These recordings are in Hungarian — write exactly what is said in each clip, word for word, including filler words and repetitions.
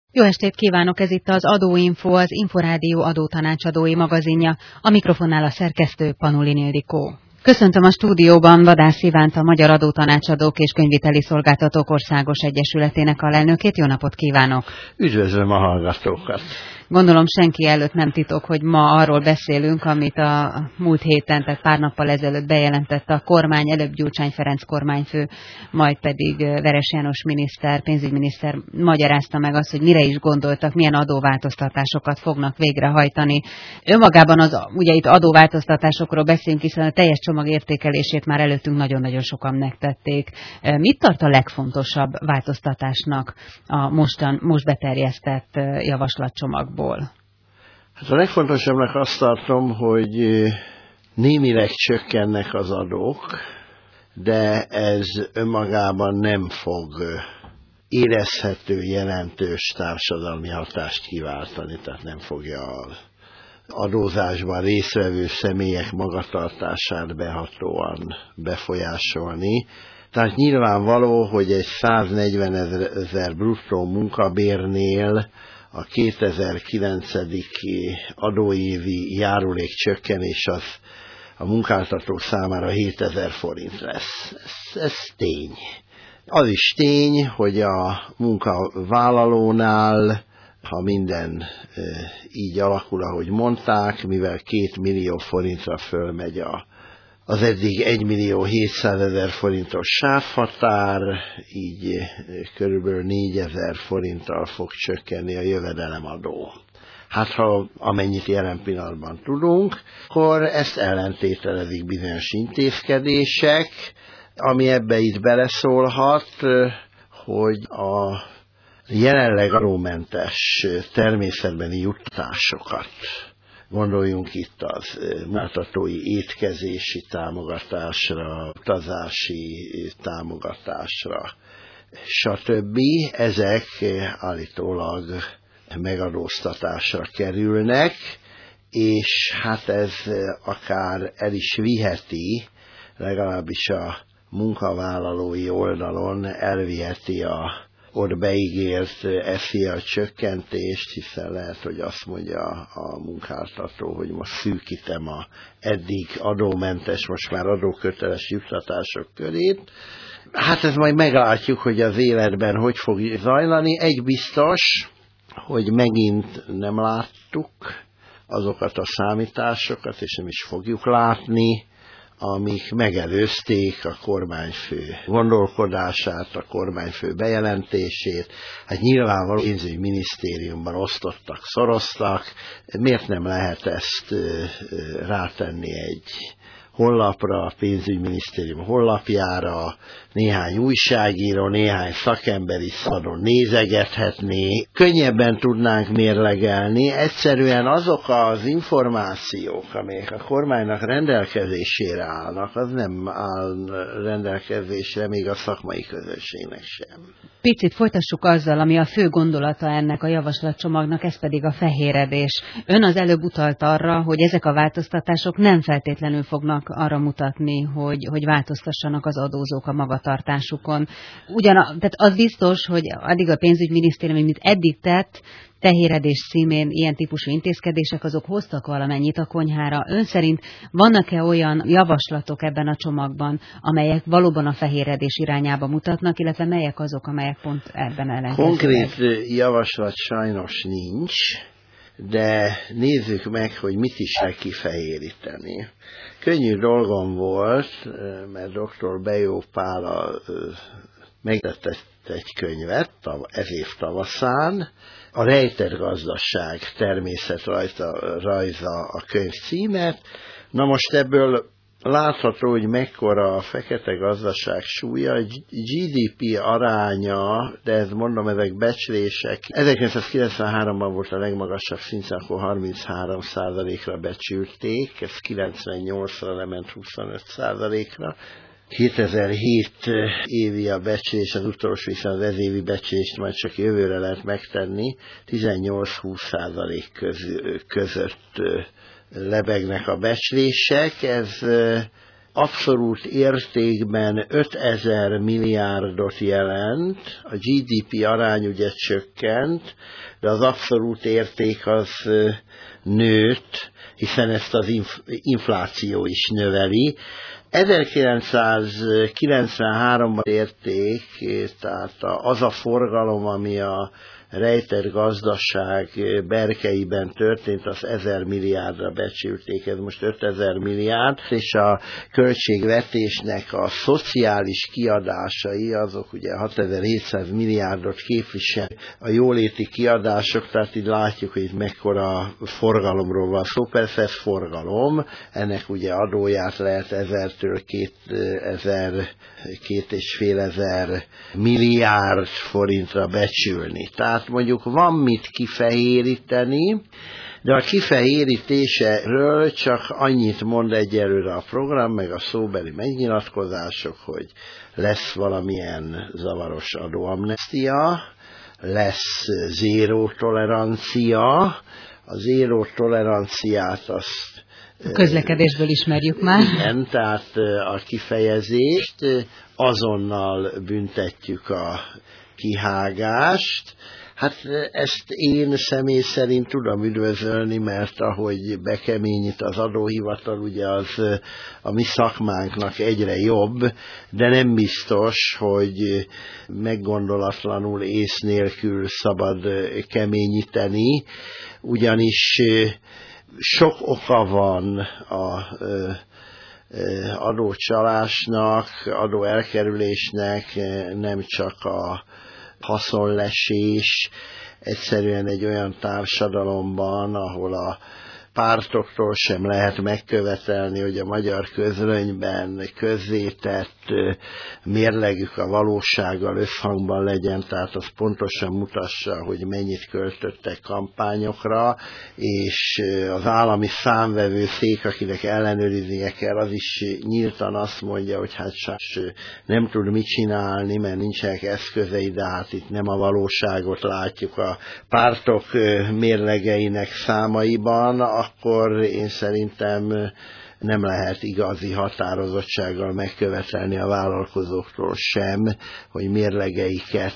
Jó estét kívánok, ez itt az Adóinfo, az Inforádió adótanácsadói magazinja, a mikrofonnál a szerkesztő Panulin Ildikó. Köszöntöm a stúdióban Vadász Ivánt, a Magyar Adótanácsadók és Könyvviteli Szolgáltatók Országos Egyesületének alelnökét. Jó napot kívánok! Üdvözlöm a hallgatókat! Gondolom senki előtt nem titok, hogy ma arról beszélünk, amit a múlt héten, tehát pár nappal ezelőtt bejelentett a kormány, előbb Gyurcsány Ferenc kormányfő, majd pedig Veres János miniszter, pénzügyminiszter magyarázta meg azt, hogy mire is gondoltak, milyen adóváltoztatásokat fognak végrehajtani. Önmagában az, ugye itt adóváltoztatásokról beszélünk, hiszen a teljes csomag értékelését már előttünk nagyon-nagyon sokan megtették. Mit tart a legfontosabb változtatásnak a mostan, most beterjesztett javaslatcsomagból? Hát a legfontosabbnak azt tartom, hogy némileg csökkennek az adók, de ez önmagában nem fog érezhető, jelentős társadalmi hatást kiváltani, tehát nem fogja az adózásban résztvevő személyek magatartását behatóan befolyásolni. Tehát nyilvánvaló, hogy egy száznegyvenezer bruttó munkabérnél a kétezer-kilenc. adóévi járulékcsökkenés az a munkáltatók számára hétezer forint lesz. Ez, ez tény. Az is tény, hogy a munkavállalónál, ha minden e, így alakul, ahogy mondták, mivel két millió forintra fölmegy a az eddig egymillió hétszázezer forintos sávhatár, így körülbelül négyezer forinttal fog csökkenni a jövedelemadó. Hát ha amennyit jelen pillanatban tudunk, akkor ezt ellentételezik bizonyos intézkedések, ami ebbe itt beleszólhat, hogy a jelenleg adómentes természetbeni juttatásokat, gondoljunk itt az munkáltatói étkezési támogatásra, utazási támogatásra, stb. Ezek állítólag megadóztatásra kerülnek, és hát ez akár el is viheti, legalábbis a munkavállalói oldalon elviheti a ott beígért eszia csökkentést, hiszen lehet, hogy azt mondja a munkáltató, hogy most szűkítem a eddig adómentes, most már adóköteles juttatások körét. Hát ez majd meglátjuk, hogy az életben hogy fog zajlani. Egy biztos, hogy megint nem láttuk azokat a számításokat, és nem is fogjuk látni, amik megelőzték a kormányfő gondolkodását, a kormányfő bejelentését. Hát nyilvánvaló pénzügyminisztériumban osztottak, szoroztak. Miért nem lehet ezt rátenni egy honlapra, a pénzügyminisztérium honlapjára, néhány újságíró, néhány szakember is szabadon nézegethetné, könnyebben tudnánk mérlegelni. Egyszerűen azok az információk, amelyek a kormánynak rendelkezésére állnak, az nem áll rendelkezésre még a szakmai közösségnek sem. Picit folytassuk azzal, ami a fő gondolata ennek a javaslatcsomagnak, ez pedig a fehéredés. Ön az előbb utalt arra, hogy ezek a változtatások nem feltétlenül fognak arra mutatni, hogy, hogy változtassanak az adózók a magatartásukon. Ugyan, tehát az biztos, hogy addig a pénzügyminisztérium, mint eddig tett, fehéredés címén ilyen típusú intézkedések, azok hoztak valamennyit a konyhára. Ön szerint vannak-e olyan javaslatok ebben a csomagban, amelyek valóban a fehéredés irányába mutatnak, illetve melyek azok, amelyek pont ebben ellenkezőek? Konkrét javaslat sajnos nincs, de nézzük meg, hogy mit is kell kifehéríteni. Könnyű dolgom volt, mert doktor Bejó Pál megtett egy könyvet ez év tavaszán, a rejtett gazdaság természetrajza a könyv címet. Na most ebből látható, hogy mekkora a fekete gazdaság súlya, gé dé pé aránya, de ez mondom, ezek becslések. ezerkilencszázkilencvenháromban volt a legmagasabb szint, akkor harminchárom százalékra becsülték, ez kilencvennyolcra lement huszonöt százalékra. kétezer-hét évi a becslés, az utolsó, hiszen az ezévi becslést majd csak jövőre lehet megtenni, tizennyolc-húsz százalék köz, között lebegnek a becslések. Ez abszolút értékben ötezer milliárdot jelent, a gé dé pé arány ugye csökkent, de az abszolút érték az nőtt, hiszen ezt az inf- infláció is növeli. ezerkilencszázkilencvenháromban érték, tehát az a forgalom, ami a rejtett gazdaság berkeiben történt, az ezer milliárdra becsülték, ez most ötezer milliárd, és a költségvetésnek a szociális kiadásai, azok ugye hatezer-hétszáz milliárdot képvisel, a jóléti kiadások, tehát így látjuk, hogy itt mekkora forgalomról van szó, persze ez forgalom, ennek ugye adóját lehet ezertől kétezer, két és fél ezer milliárd forintra becsülni. Tehát mondjuk van mit kifehéríteni, de a kifehérítéséről csak annyit mond egyelőre a program, meg a szóbeli megnyilatkozások, hogy lesz valamilyen zavaros adóamnestia, lesz zéró tolerancia, a zéró toleranciát azt a közlekedésből ismerjük már. Igen, tehát a kifejezést, azonnal büntetjük a kihágást. Hát ezt én személy szerint tudom üdvözölni, mert ahogy bekeményít az adóhivatal, ugye az a mi szakmánknak egyre jobb, de nem biztos, hogy meggondolatlanul, ész nélkül szabad keményíteni, ugyanis sok oka van a adócsalásnak, adóelkerülésnek, nem csak a haszonlesés, egyszerűen egy olyan társadalomban, ahol a pártoktól sem lehet megkövetelni, hogy a magyar közlönyben közzétett mérlegük a valósággal összhangban legyen, tehát az pontosan mutassa, hogy mennyit költöttek kampányokra, és az állami számvevőszék, akinek ellenőriznie kell, az is nyíltan azt mondja, hogy hát nem tud mit csinálni, mert nincsenek eszközei, de hát itt nem a valóságot látjuk a pártok mérlegeinek számaiban, akkor én szerintem nem lehet igazi határozottsággal megkövetelni a vállalkozóktól sem, hogy mérlegeiket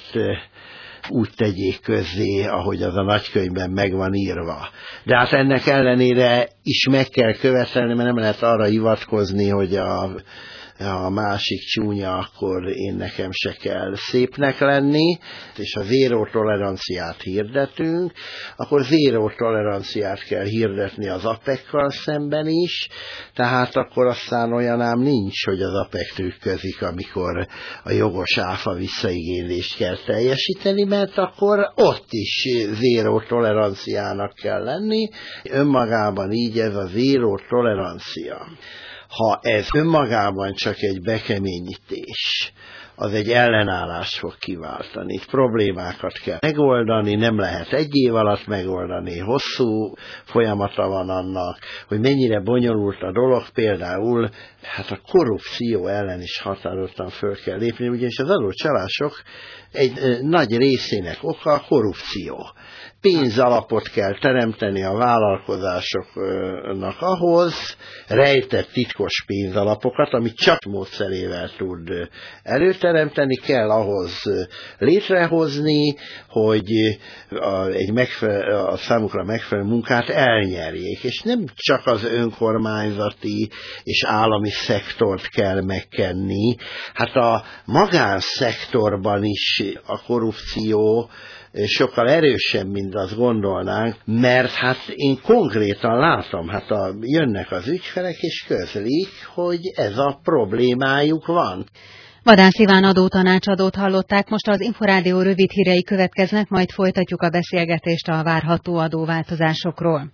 úgy tegyék közzé, ahogy az a nagykönyvben meg van írva. De hát ennek ellenére is meg kell követelni, mert nem lehet arra hivatkozni, hogy a a másik csúnya, akkor én nekem se kell szépnek lenni, és a zéró toleranciát hirdetünk, akkor zéró toleranciát kell hirdetni az apekkal szemben is, tehát akkor aztán olyan ám nincs, hogy az apek trükközik, amikor a jogos áfa visszaigénylést kell teljesíteni, mert akkor ott is zéró toleranciának kell lenni. Önmagában így ez a zéró tolerancia. Ha ez önmagában csak egy bekeményítés, az egy ellenállást fog kiváltani. Itt problémákat kell megoldani, nem lehet egy év alatt megoldani, hosszú folyamata van annak, hogy mennyire bonyolult a dolog, például hát a korrupció ellen is határozottan föl kell lépni, ugyanis az adócsalások egy nagy részének oka a korrupció. Pénzalapot kell teremteni a vállalkozásoknak ahhoz, rejtett titkos pénzalapokat, amit csak módszerével tud előteremteni, kell ahhoz létrehozni, hogy a, egy megfelelő, a számukra megfelelő munkát elnyerjék. És nem csak az önkormányzati és állami szektort kell megkenni, hát a magánszektorban is a korrupció sokkal erősebb, mint azt gondolnánk, mert hát én konkrétan látom, hát a, jönnek az ügyfelek és közlik, hogy ez a problémájuk van. Vadász Iván adótanácsadót hallották, most az Inforádió rövid hírei következnek, majd folytatjuk a beszélgetést a várható adóváltozásokról.